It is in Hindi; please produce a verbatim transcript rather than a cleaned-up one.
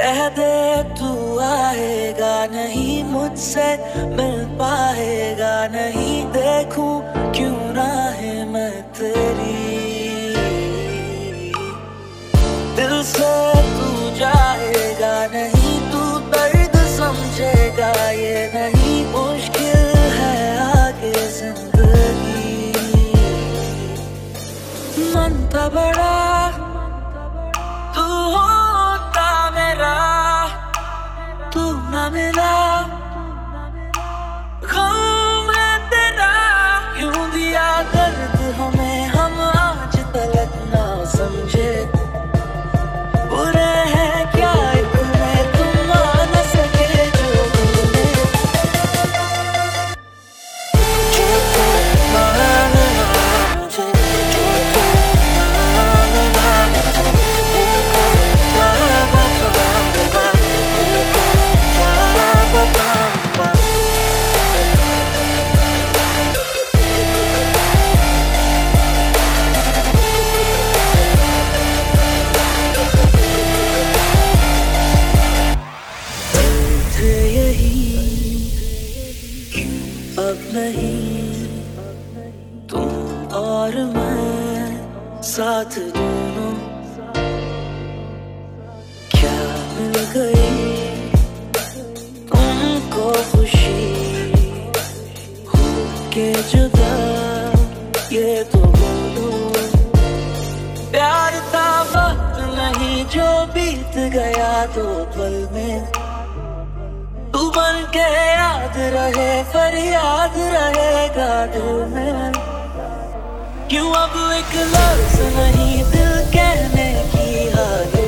कह दे तू आएगा नहीं, मुझसे मिल पाएगा नहीं, देखूं क्यों ना है मैं तेरी। दिल से तू जाएगा नहीं, तू दर्द समझेगा ये नहीं, मुश्किल है आगे जिंदगी। मन था बड़ा तू होता मेरा, तू ना मिला गम है तेरा। यूं दिया दर्द हमें हम आज तलक ना समझे, बुरे हैं क्या इतने तुम मान सके जो तुमने। जो तू मानना मुझे, जो तू मानना मुझे, उनको क्या बताऊंगा, उनको क्या बताऊंगा। थे यही अब नहीं, तुम और मैं साथ दोनों, क्या मिल गई तुमको खुशी हो के जुदा, ये तो बोलो। प्यार था वक्त नहीं जो बीत गया दो पल में, तू बन के याद रहे फरियाद रहेगा दिल में। क्यों अब एक लफ्ज़ नहीं दिल कहने की हालत